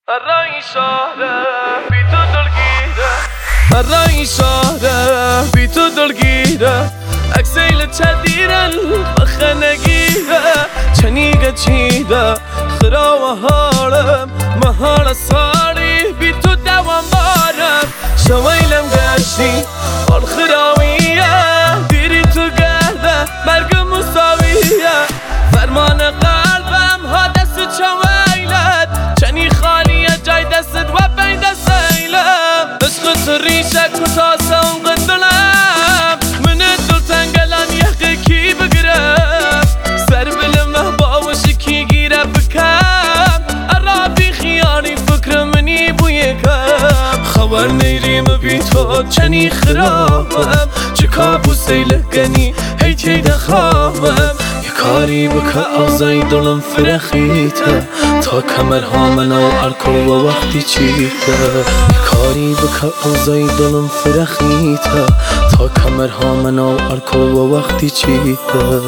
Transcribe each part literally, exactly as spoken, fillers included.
الرأي شهره بی تو دلگیره الرأی شهره بی تو دلگیره اکسیل چدیرن بخه نگیره چنیگه چیده خرا و حالم مهار سالی بی تو دوام بارم شویلم گشتی آل خراویه دیری تو گرده مرگ مساویه فرمان قلبم ها دست چویلت چنی خالیه جای دست و بین دست ایلم عشق تو ریشه کتاسه اون قدلم من دل تنگلان یقه کی بگرم سر بلمه باوشی کی گیره بکم عرابی خیانی فکر منی بوی کم خبر نیریم بی تو چنی خرابم چه کابوسی لگنی هی تیده خوابم کاری بکه آزای دلم فرخیته تا کمرها منو ارکل و وقتی چیده کاری بکه آزای دلم فرخیته تا کمرها منو ارکل و وقتی چیده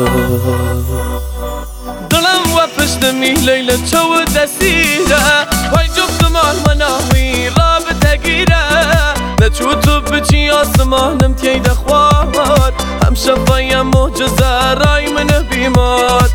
دلم و پشتمی لیل چو دسیره وای جفت مال مناوی رابطه گیره نچو تو بچی آسمانم تیده خواد هم شفایم معجزه رای من بیمار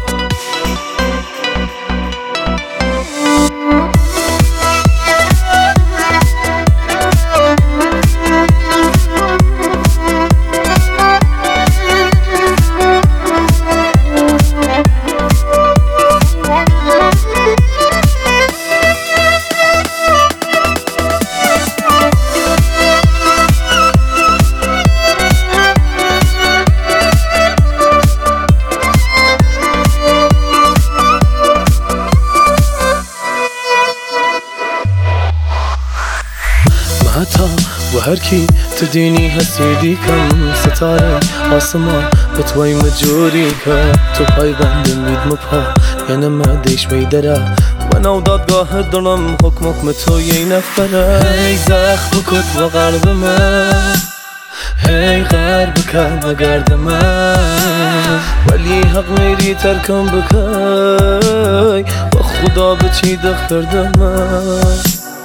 حتی و هر کی تدینی هستی کم ستاره آسمان به توی مجوری که تو پای بند مید مپا یعنی مدیش بیدره و نو دادگاه دلم حکم حکم تو یه نفره هی زخم کت و قلب من هی غرب کن و گرد من ولی حق میری ترکم بکی و خدا به چی دختر من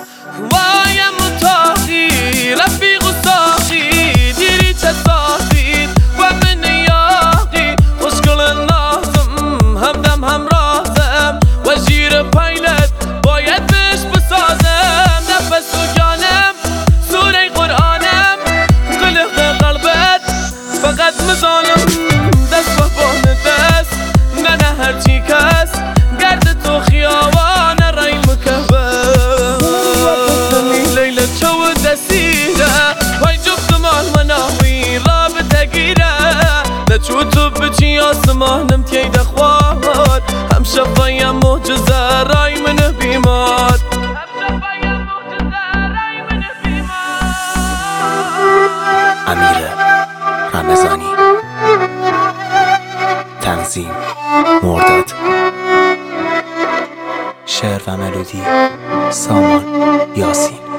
رفیق و ساقی دیری چه ساقی و من یاقی خوشگل نازم همدم همرازم و جیر پیلت باید بهش بسازم نفس و جانم سوره قرآنم قلق قلبت فقط مزانم دست و بان دست نه نه هرچی کس گرد تو خیابان رای مکبر لیل چو دستی وای جفت مال مناوی رابطه گیره نچو تو بچی آسمانم تیده خواد هم شفایم معجزه رای من بیمار امیر رمضانی تنظیم مرداد شعر و ملودی سامان یاسین